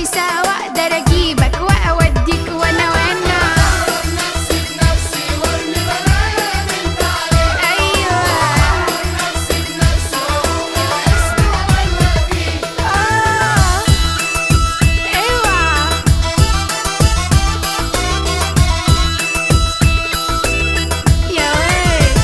شرسة واقدر اجيبك واوديك وانا نفسي بنفسي وارمي بلايا بنت عليك. ايوه نفسي بنفسي واقوم الاسم ولا فيك. اوعى يا واد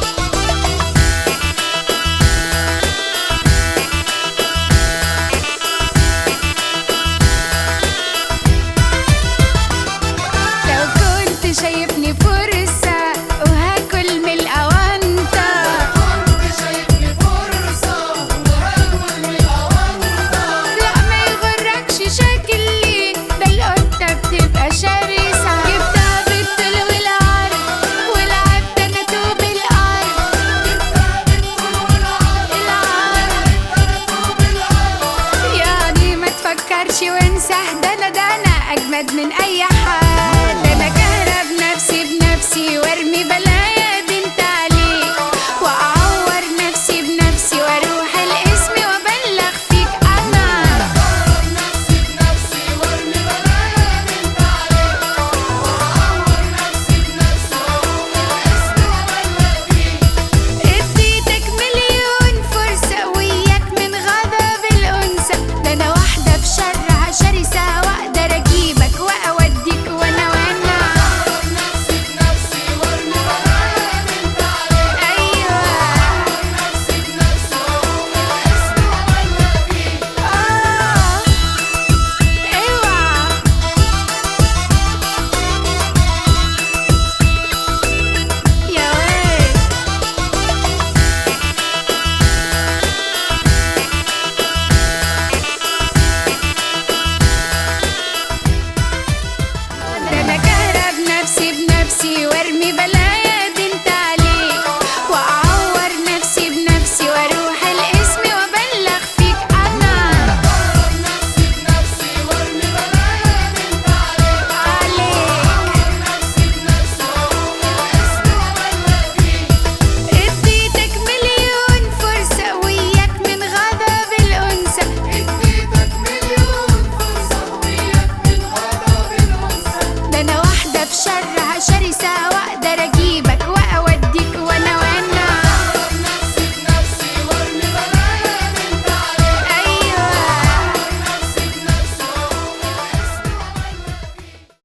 لو كنت شايفني فرصة وهاكل من الأونطة كنت شايفني فرصة وهاكل من الأونطة. لا ما يغركش شكلي ده القطة بتبقى شرسة جبتها بالطول والعرض ولعبت أنا طوب الأرض جبتها بالطول والعرض العرض أنا طوب الأرض. يعني ما تفكرش وانسى ده